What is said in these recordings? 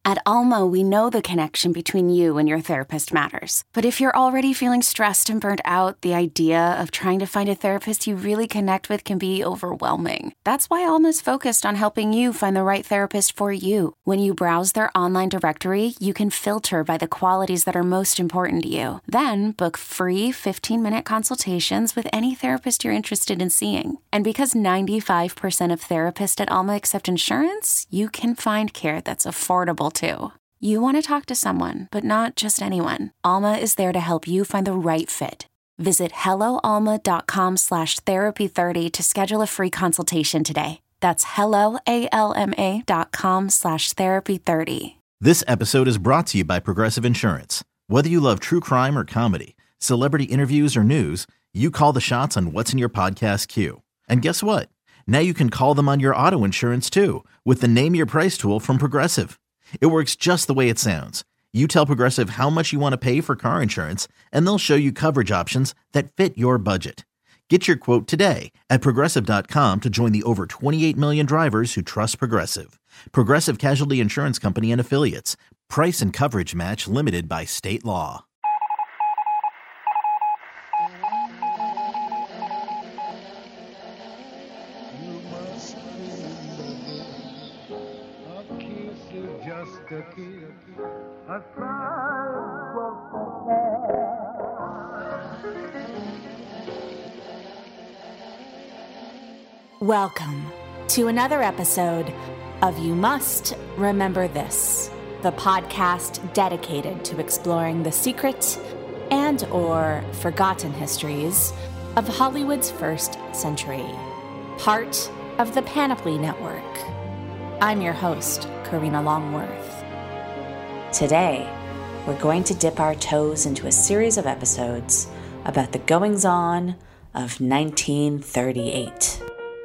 At Alma, we know the connection between you and your therapist matters. But if you're already feeling stressed and burnt out, the idea of trying to find a therapist you really connect with can be overwhelming. That's why Alma's focused on helping you find the right therapist for you. When you browse their online directory, you can filter by the qualities that are most important to you. Then book free 15-minute consultations with any therapist you're interested in seeing. And because 95% of therapists at Alma accept insurance, you can find care that's affordable too. You want to talk to someone, but not just anyone. Alma is there to help you find the right fit. Visit helloalma.com/therapy30 to schedule a free consultation today. That's helloalma.com/therapy30. This episode is brought to you by Progressive Insurance. Whether you love true crime or comedy, celebrity interviews or news, you call the shots on what's in your podcast queue. And guess what? Now you can call them on your auto insurance too with the Name Your Price tool from Progressive. It works just the way it sounds. You tell Progressive how much you want to pay for car insurance, and they'll show you coverage options that fit your budget. Get your quote today at Progressive.com to join the over 28 million drivers who trust Progressive. Progressive Casualty Insurance Company and Affiliates. Price and coverage match limited by state law. Welcome to another episode of You Must Remember This, the podcast dedicated to exploring the secret and/or forgotten histories of Hollywood's first century, part of the Panoply Network. I'm your host, Karina Longworth. Today, we're going to dip our toes into a series of episodes about the goings-on of 1938.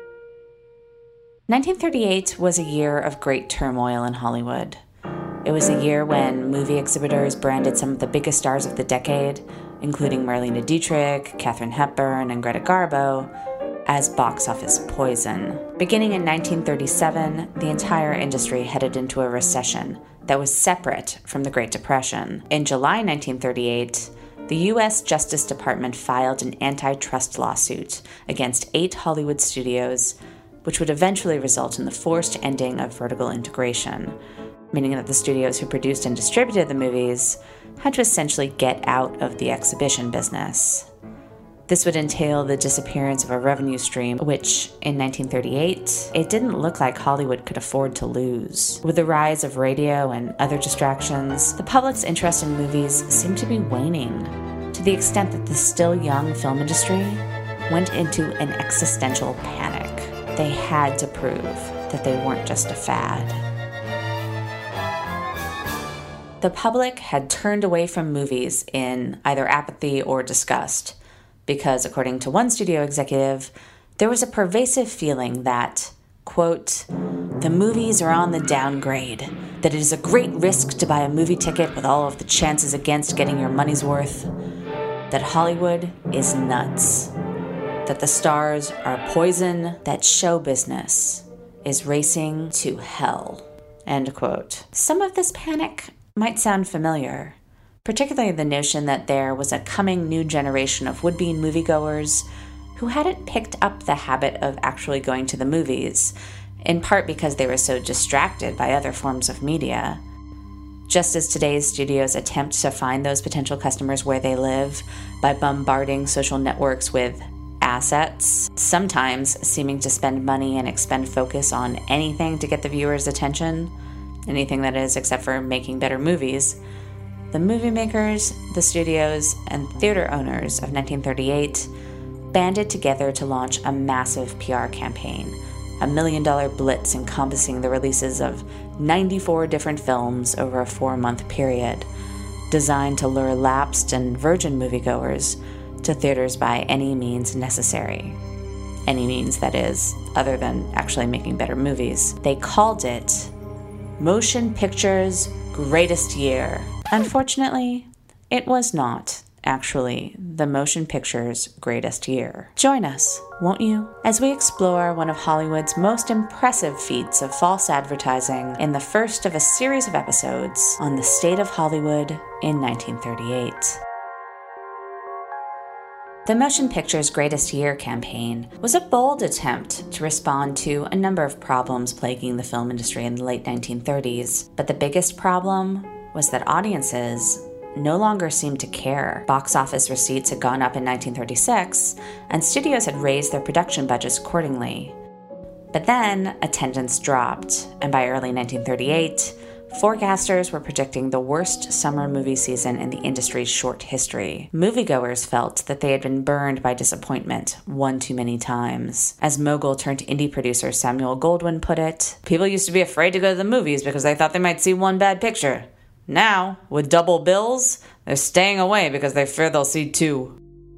1938 was a year of great turmoil in Hollywood. It was a year when movie exhibitors branded some of the biggest stars of the decade, including Marlene Dietrich, Katharine Hepburn, and Greta Garbo, as box office poison. Beginning in 1937, the entire industry headed into a recession that was separate from the Great Depression. In July 1938, the U.S. Justice Department filed an antitrust lawsuit against 8 Hollywood studios, which would eventually result in the forced ending of vertical integration, meaning that the studios who produced and distributed the movies had to essentially get out of the exhibition business. This would entail the disappearance of a revenue stream, which, in 1938, it didn't look like Hollywood could afford to lose. With the rise of radio and other distractions, the public's interest in movies seemed to be waning, to the extent that the still young film industry went into an existential panic. They had to prove that they weren't just a fad. The public had turned away from movies in either apathy or disgust, because, according to one studio executive, there was a pervasive feeling that, quote, the movies are on the downgrade, that it is a great risk to buy a movie ticket with all of the chances against getting your money's worth, that Hollywood is nuts, that the stars are poison, that show business is racing to hell, end quote. Some of this panic might sound familiar, particularly the notion that there was a coming new generation of would-be moviegoers who hadn't picked up the habit of actually going to the movies, in part because they were so distracted by other forms of media. Just as today's studios attempt to find those potential customers where they live by bombarding social networks with assets, sometimes seeming to spend money and expend focus on anything to get the viewer's attention, anything that is except for making better movies, the movie makers, the studios, and theater owners of 1938 banded together to launch a massive PR campaign, a $1 million blitz encompassing the releases of 94 different films over a 4-month period, designed to lure lapsed and virgin moviegoers to theaters by any means necessary. Any means, that is, other than actually making better movies. They called it Motion Picture's Greatest Year. Unfortunately, it was not, actually the motion picture's greatest year. Join us, won't you, as we explore one of Hollywood's most impressive feats of false advertising in the first of a series of episodes on the state of Hollywood in 1938. The Motion Picture's Greatest Year campaign was a bold attempt to respond to a number of problems plaguing the film industry in the late 1930s, but the biggest problem was that audiences no longer seemed to care. Box office receipts had gone up in 1936, and studios had raised their production budgets accordingly. But then attendance dropped, and by early 1938, forecasters were predicting the worst summer movie season in the industry's short history. Moviegoers felt that they had been burned by disappointment one too many times. As mogul turned indie producer Samuel Goldwyn put it, people used to be afraid to go to the movies because they thought they might see one bad picture. Now, with double bills, they're staying away because they fear they'll see two.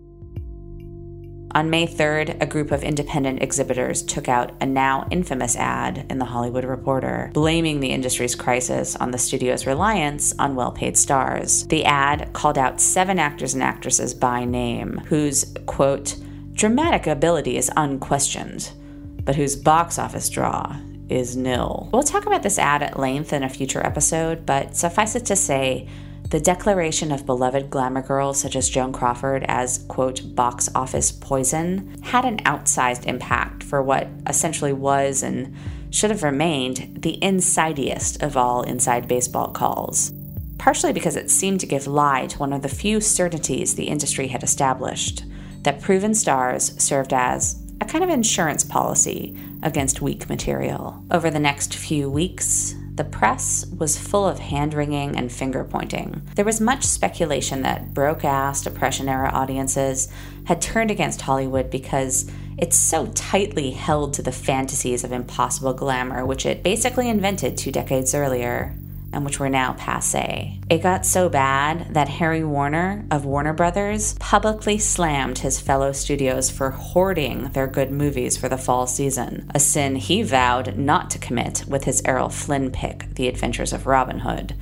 On May 3rd, a group of independent exhibitors took out a now infamous ad in The Hollywood Reporter, blaming the industry's crisis on the studio's reliance on well-paid stars. The ad called out 7 actors and actresses by name, whose, quote, dramatic ability is unquestioned, but whose box office draw is nil. We'll talk about this ad at length in a future episode, but suffice it to say, the declaration of beloved glamour girls such as Joan Crawford as, quote, box office poison had an outsized impact for what essentially was and should have remained the insidiest of all inside baseball calls, partially because it seemed to give lie to one of the few certainties the industry had established, that proven stars served as a kind of insurance policy against weak material. Over the next few weeks, the press was full of hand-wringing and finger-pointing. There was much speculation that broke-ass Depression-era audiences had turned against Hollywood because it's so tightly held to the fantasies of impossible glamour, which it basically invented 2 decades earlier, and which were now passé. It got so bad that Harry Warner of Warner Brothers publicly slammed his fellow studios for hoarding their good movies for the fall season, a sin he vowed not to commit with his Errol Flynn pick, The Adventures of Robin Hood.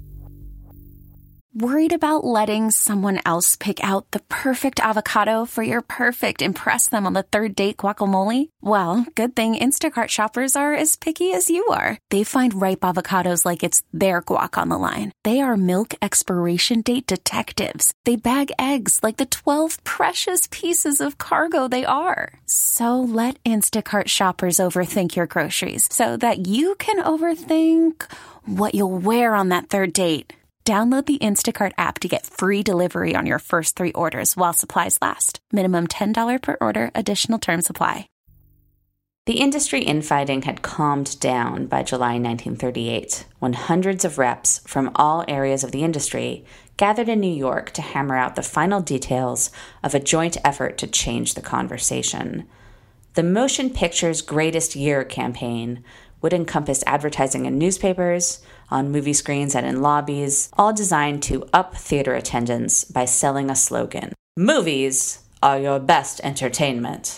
Worried about letting someone else pick out the perfect avocado for your perfect impress them on the third date guacamole? Well, good thing Instacart shoppers are as picky as you are. They find ripe avocados like it's their guac on the line. They are milk expiration date detectives. They bag eggs like the 12 precious pieces of cargo they are. So let Instacart shoppers overthink your groceries so that you can overthink what you'll wear on that third date. Download the Instacart app to get free delivery on your first 3 orders while supplies last. Minimum $10 per order. Additional terms apply. The industry infighting had calmed down by July 1938, when hundreds of reps from all areas of the industry gathered in New York to hammer out the final details of a joint effort to change the conversation. The Motion Picture's Greatest Year campaign would encompass advertising in newspapers, on movie screens and in lobbies, all designed to up theater attendance by selling a slogan: movies are your best entertainment.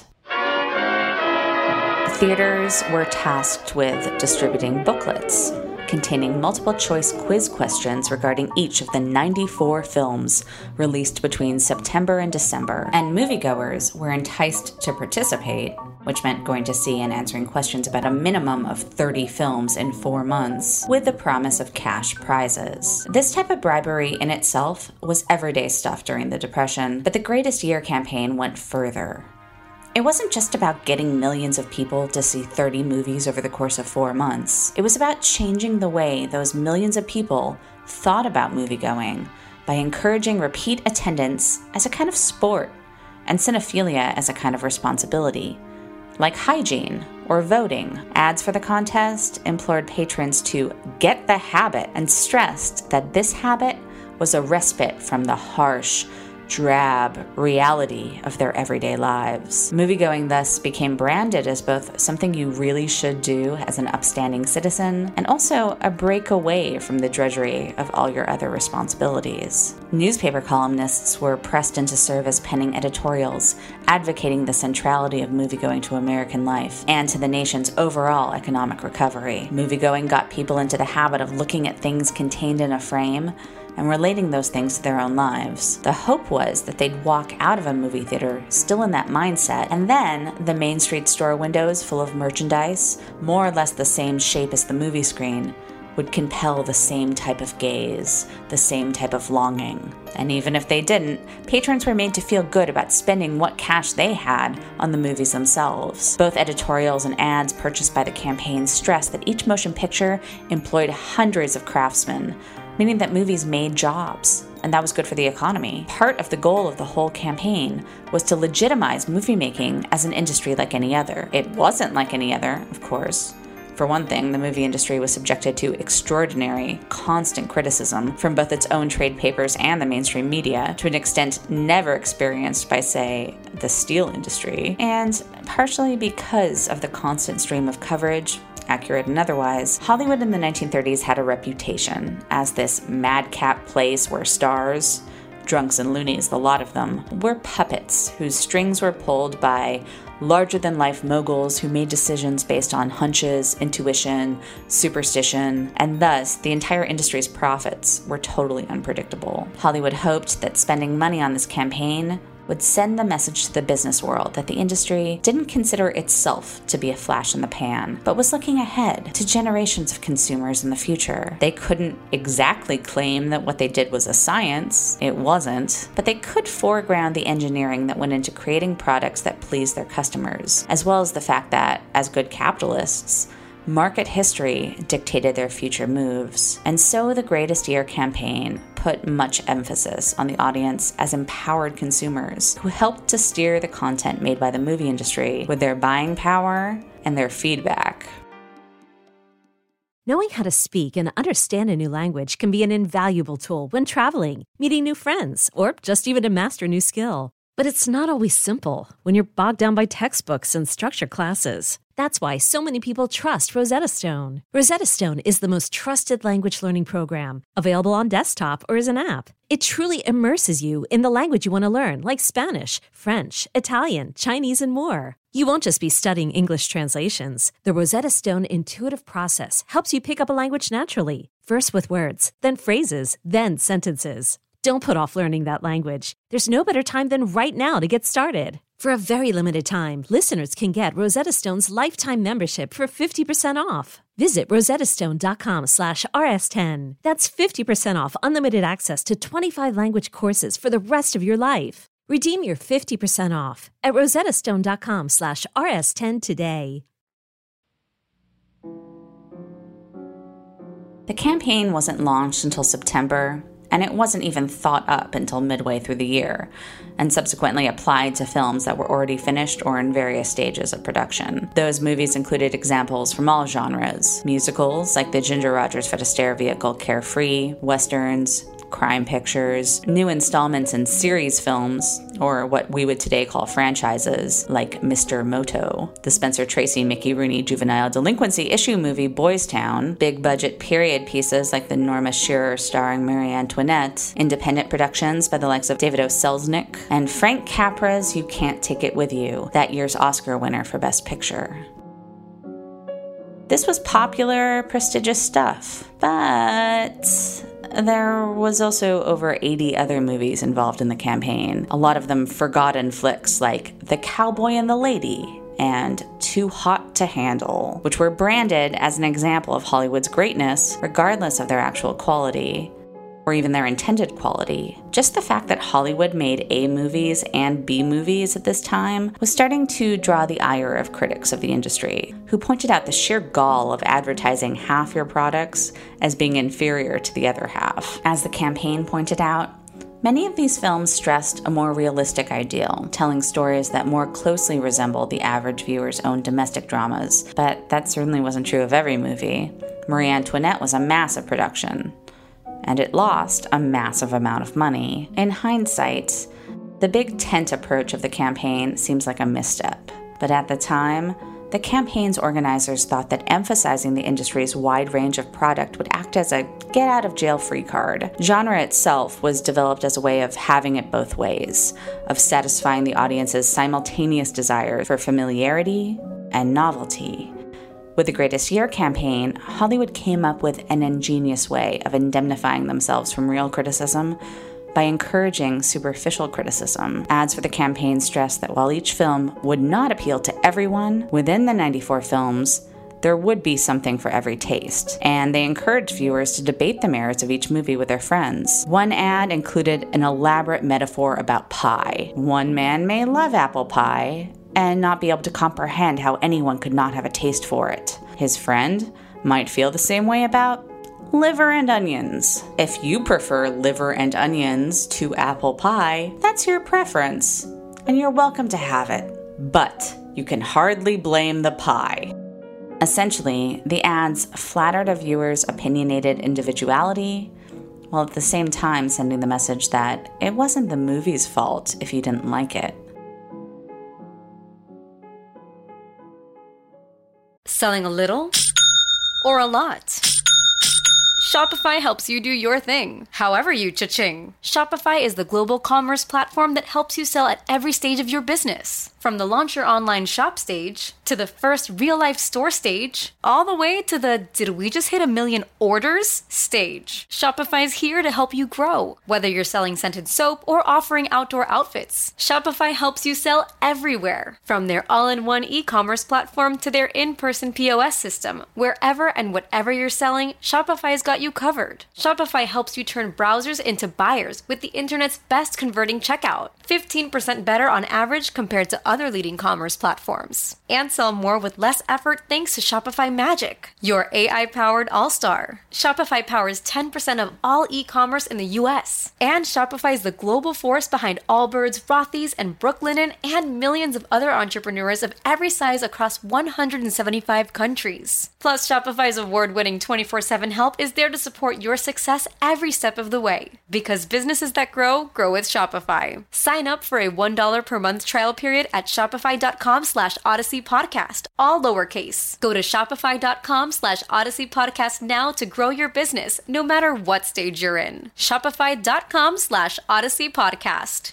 Theaters were tasked with distributing booklets containing multiple-choice quiz questions regarding each of the 94 films released between September and December, and moviegoers were enticed to participate, which meant going to see and answering questions about a minimum of 30 films in 4 months, with the promise of cash prizes. This type of bribery in itself was everyday stuff during the Depression, but the Greatest Year campaign went further. It wasn't just about getting millions of people to see 30 movies over the course of 4 months. It was about changing the way those millions of people thought about moviegoing by encouraging repeat attendance as a kind of sport and cinephilia as a kind of responsibility. Like hygiene or voting, ads for the contest implored patrons to get the habit and stressed that this habit was a respite from the harsh, drab reality of their everyday lives. Moviegoing thus became branded as both something you really should do as an upstanding citizen and also a break away from the drudgery of all your other responsibilities. Newspaper columnists were pressed into service penning editorials advocating the centrality of moviegoing to American life and to the nation's overall economic recovery. Moviegoing got people into the habit of looking at things contained in a frame and relating those things to their own lives. The hope was that they'd walk out of a movie theater still in that mindset, and then the Main Street store windows full of merchandise, more or less the same shape as the movie screen, would compel the same type of gaze, the same type of longing. And even if they didn't, patrons were made to feel good about spending what cash they had on the movies themselves. Both editorials and ads purchased by the campaign stressed that each motion picture employed hundreds of craftsmen, meaning that movies made jobs, and that was good for the economy. Part of the goal of the whole campaign was to legitimize movie making as an industry like any other. It wasn't like any other, of course. For one thing, the movie industry was subjected to extraordinary, constant criticism from both its own trade papers and the mainstream media, to an extent never experienced by, say, the steel industry. And partially because of the constant stream of coverage, accurate and otherwise, Hollywood in the 1930s had a reputation as this madcap place where stars, drunks and loonies, the lot of them, were puppets whose strings were pulled by larger-than-life moguls who made decisions based on hunches, intuition, superstition, and thus the entire industry's profits were totally unpredictable. Hollywood hoped that spending money on this campaign would send the message to the business world that the industry didn't consider itself to be a flash in the pan, but was looking ahead to generations of consumers in the future. They couldn't exactly claim that what they did was a science. It wasn't. But they could foreground the engineering that went into creating products that pleased their customers, as well as the fact that, as good capitalists, market history dictated their future moves. And so the Greatest Year campaign put much emphasis on the audience as empowered consumers who helped to steer the content made by the movie industry with their buying power and their feedback. Knowing how to speak and understand a new language can be an invaluable tool when traveling, meeting new friends, or just even to master a new skill. But it's not always simple when you're bogged down by textbooks and structure classes. That's why so many people trust Rosetta Stone. Rosetta Stone is the most trusted language learning program, available on desktop or as an app. It truly immerses you in the language you want to learn, like Spanish, French, Italian, Chinese, and more. You won't just be studying English translations. The Rosetta Stone intuitive process helps you pick up a language naturally, first with words, then phrases, then sentences. Don't put off learning that language. There's no better time than right now to get started. For a very limited time, listeners can get Rosetta Stone's lifetime membership for 50% off. Visit rosettastone.com/rs10. That's 50% off unlimited access to 25 language courses for the rest of your life. Redeem your 50% off at rosettastone.com/rs10 today. The campaign wasn't launched until September, and it wasn't even thought up until midway through the year, and subsequently applied to films that were already finished or in various stages of production. Those movies included examples from all genres: musicals like the Ginger Rogers Fred Astaire vehicle Carefree, westerns, crime pictures, new installments in series films, or what we would today call franchises, like Mr. Moto, the Spencer Tracy, Mickey Rooney juvenile delinquency issue movie Boys Town, big-budget period pieces like the Norma Shearer starring Marie Antoinette, independent productions by the likes of David O. Selznick, and Frank Capra's You Can't Take It With You, that year's Oscar winner for Best Picture. This was popular, prestigious stuff, but there was also over 80 other movies involved in the campaign, a lot of them forgotten flicks like The Cowboy and the Lady and Too Hot to Handle, which were branded as an example of Hollywood's greatness, regardless of their actual quality, or even their intended quality. Just the fact that Hollywood made A movies and B movies at this time was starting to draw the ire of critics of the industry, who pointed out the sheer gall of advertising half your products as being inferior to the other half. As the campaign pointed out, many of these films stressed a more realistic ideal, telling stories that more closely resembled the average viewer's own domestic dramas, but that certainly wasn't true of every movie. Marie Antoinette was a massive production, and it lost a massive amount of money. In hindsight, the big tent approach of the campaign seems like a misstep. But at the time, the campaign's organizers thought that emphasizing the industry's wide range of product would act as a get-out-of-jail-free card. Genre itself was developed as a way of having it both ways, of satisfying the audience's simultaneous desire for familiarity and novelty. With the Greatest Year campaign, Hollywood came up with an ingenious way of indemnifying themselves from real criticism by encouraging superficial criticism. Ads for the campaign stressed that while each film would not appeal to everyone, within the 94 films, there would be something for every taste. And they encouraged viewers to debate the merits of each movie with their friends. One ad included an elaborate metaphor about pie. One man may love apple pie and not be able to comprehend how anyone could not have a taste for it. His friend might feel the same way about liver and onions. If you prefer liver and onions to apple pie, that's your preference, and you're welcome to have it. But you can hardly blame the pie. Essentially, the ads flattered a viewer's opinionated individuality, while at the same time sending the message that it wasn't the movie's fault if you didn't like it. Selling a little or a lot? Shopify helps you do your thing, however you cha-ching. Shopify is the global commerce platform that helps you sell at every stage of your business. From the launch your online shop stage, to the first real-life store stage, all the way to the did we just hit 1 million orders stage. Shopify's here to help you grow. Whether you're selling scented soap or offering outdoor outfits, Shopify helps you sell everywhere. From their all-in-one e-commerce platform to their in-person POS system, wherever and whatever you're selling, Shopify's got you covered. Shopify helps you turn browsers into buyers with the internet's best converting checkout. 15% better on average compared to other leading commerce platforms. And sell more with less effort thanks to Shopify Magic, your AI-powered all-star. Shopify powers 10% of all e-commerce in the US. And Shopify is the global force behind Allbirds, Rothy's, and Brooklinen, and millions of other entrepreneurs of every size across 175 countries. Plus, Shopify's award-winning 24/7 help is there to support your success every step of the way. Because businesses that grow, grow with Shopify. Sign up for a $1 per month trial period at shopify.com/Odyssey Podcast, all lowercase. Go to shopify.com/Odyssey Podcast now to grow your business, no matter what stage you're in. Shopify.com/Odyssey Podcast.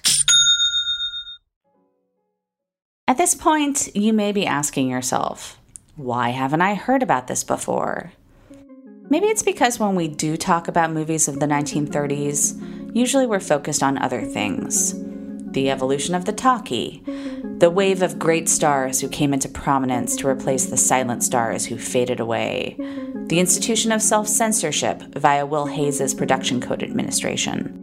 At this point, you may be asking yourself, why haven't I heard about this before? Maybe it's because when we do talk about movies of the 1930s, usually we're focused on other things. The evolution of the talkie, the wave of great stars who came into prominence to replace the silent stars who faded away, the institution of self-censorship via Will Hayes' production code administration.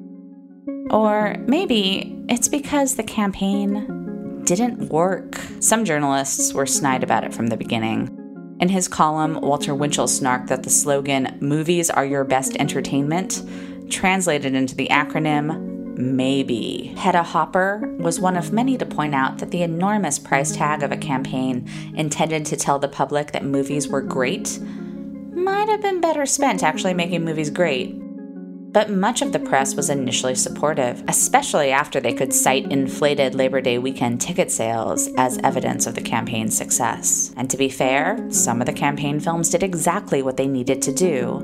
Or maybe it's because the campaign didn't work. Some journalists were snide about it from the beginning. In his column, Walter Winchell snarked that the slogan, "Movies are your best entertainment," translated into the acronym MAYBE. Hedda Hopper was one of many to point out that the enormous price tag of a campaign intended to tell the public that movies were great might have been better spent actually making movies great. But much of the press was initially supportive, especially after they could cite inflated Labor Day weekend ticket sales as evidence of the campaign's success. And to be fair, some of the campaign films did exactly what they needed to do.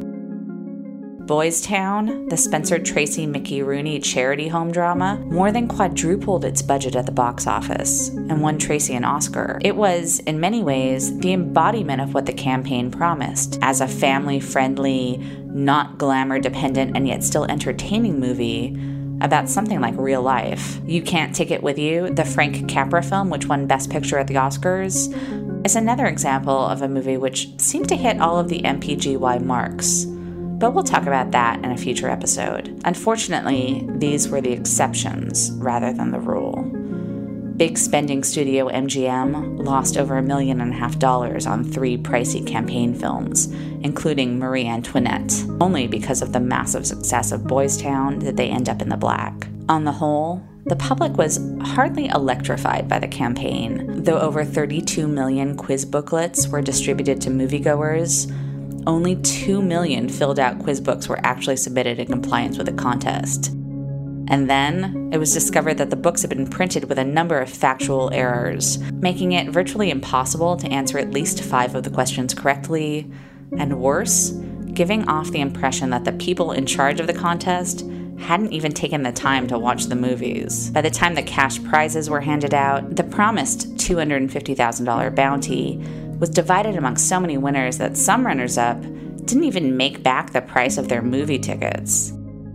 Boys Town, the Spencer Tracy Mickey Rooney charity home drama, more than quadrupled its budget at the box office and won Tracy an Oscar. It was, in many ways, the embodiment of what the campaign promised as a family-friendly, not glamour-dependent, and yet still entertaining movie about something like real life. You Can't Take It With You, the Frank Capra film, which won Best Picture at the Oscars, is another example of a movie which seemed to hit all of the MPGY marks. But we'll talk about that in a future episode. Unfortunately, these were the exceptions rather than the rule. Big spending studio MGM lost over $1.5 million on 3 pricey campaign films, including Marie Antoinette. Only because of the massive success of Boys Town did they end up in the black. On the whole, the public was hardly electrified by the campaign. Though over 32 million quiz booklets were distributed to moviegoers, only 2 million filled out quiz books were actually submitted in compliance with the contest. And then it was discovered that the books had been printed with a number of factual errors, making it virtually impossible to answer at least 5 of the questions correctly, and worse, giving off the impression that the people in charge of the contest hadn't even taken the time to watch the movies. By the time the cash prizes were handed out, the promised $250,000 bounty was divided amongst so many winners that some runners-up didn't even make back the price of their movie tickets.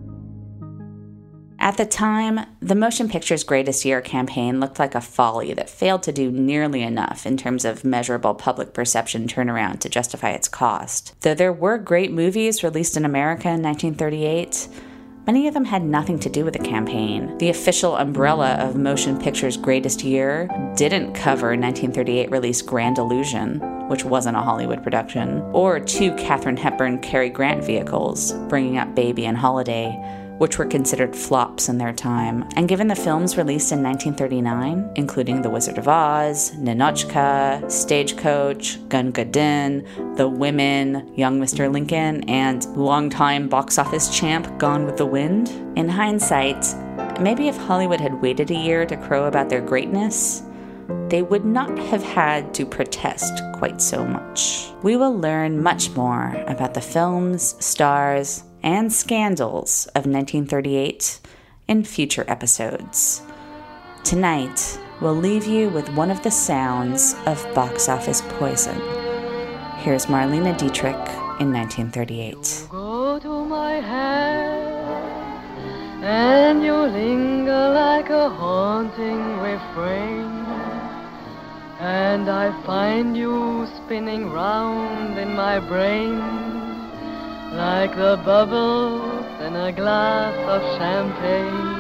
At the time, the Motion Picture's Greatest Year campaign looked like a folly that failed to do nearly enough in terms of measurable public perception turnaround to justify its cost. Though there were great movies released in America in 1938, many of them had nothing to do with the campaign. The official umbrella of Motion Picture's Greatest Year didn't cover 1938 release Grand Illusion, which wasn't a Hollywood production, or two Katharine Hepburn-Cary Grant vehicles, Bringing Up Baby and Holiday, which were considered flops in their time. And given the films released in 1939, including The Wizard of Oz, Ninotchka, Stagecoach, Gunga Din, The Women, Young Mr. Lincoln, and longtime box office champ Gone with the Wind, in hindsight, maybe if Hollywood had waited a year to crow about their greatness, they would not have had to protest quite so much. We will learn much more about the films, stars, and scandals of 1938 in future episodes. Tonight, we'll leave you with one of the sounds of box office poison. Here's Marlene Dietrich in 1938. You go to my head, and you linger like a haunting refrain, and I find you spinning round in my brain, like the bubbles in a glass of champagne.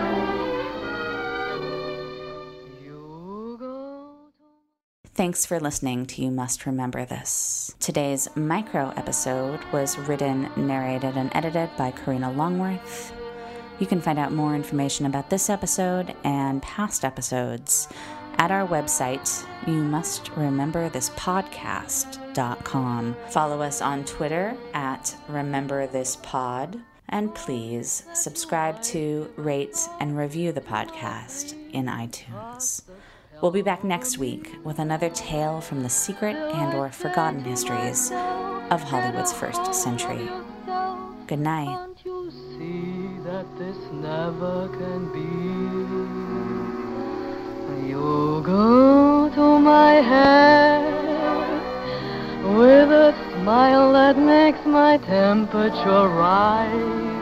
Thanks for listening to You Must Remember This. Today's micro episode was written, narrated, and edited by Karina Longworth. You can find out more information about this episode and past episodes at our website, YouMustRememberThisPodcast.com. Follow us on Twitter at RememberThisPod, and please subscribe to, rate, and review the podcast in iTunes. We'll be back next week with another tale from the secret and/or forgotten histories of Hollywood's first century. Good night. Can't you see that this never can be? You go to my head with a smile that makes my temperature rise.